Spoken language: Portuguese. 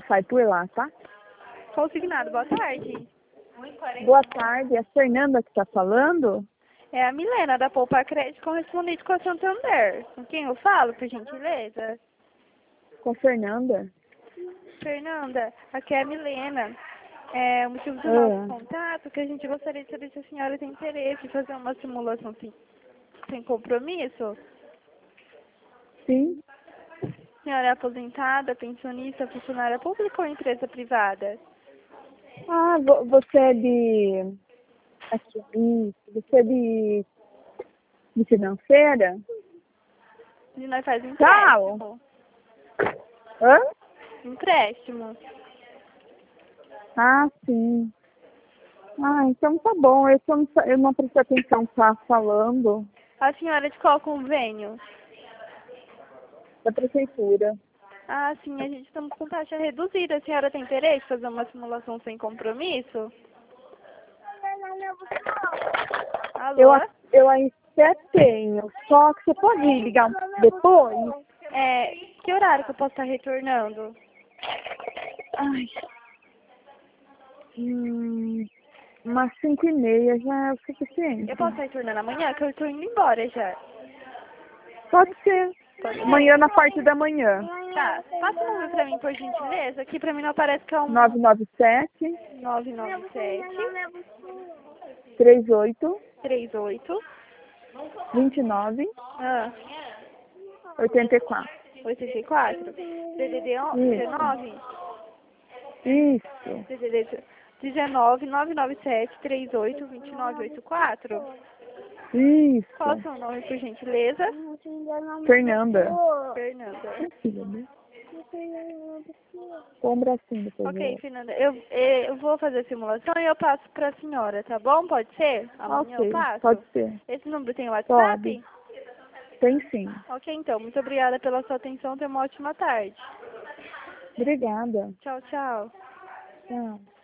sai por lá, tá? Consignado, boa tarde. Boa tarde, é a Fernanda que tá falando? É a Milena, da Poupa Crédito, correspondente com a Santander. Com quem eu falo, por gentileza? Com a Fernanda? Fernanda, aqui é a Milena. O motivo do Ah, nosso contato é que a gente gostaria de saber se a senhora tem interesse em fazer uma simulação sem compromisso. sim. A senhora é aposentada, pensionista, funcionária pública ou empresa privada? Ah, você é de... Aqui, isso. Você é de financeira? E nós faz Tchau! empréstimo. Hã? Empréstimo. Ah, sim. Ah, então tá bom. Eu não prestei atenção que tá falando A senhora é de qual convênio? da prefeitura. Ah, sim, a gente estamos com taxa reduzida. A senhora tem interesse em fazer uma simulação sem compromisso? Eu, Alô? eu até tenho, só que você pode ligar depois? Que horário que eu posso estar retornando? Ai, umas 5:30 já é o suficiente. Eu posso estar retornando amanhã, que eu estou indo embora já. Pode ser. Pode ser? Amanhã na parte da manhã. Tá, passa o número pra mim, por gentileza. Aqui pra mim não aparece que é um 997 997 38 38 29 ah, 84. 84 DDD Isso. 19 Isso. DDD 19 997 38 29 84. Qual é o Isso. seu nome, por gentileza? Fernanda. Fernanda. É filha, né? Põe um bracinho depois. Ok, Fernanda, eu vou fazer a simulação e eu passo pra senhora, tá bom? Pode ser? Amanhã eu Ok, passo? pode ser. Esse número tem WhatsApp? Pode. Tem sim. Ok, então. Muito obrigada pela sua atenção. Tenha uma ótima tarde. Obrigada. Tchau, tchau. Tchau.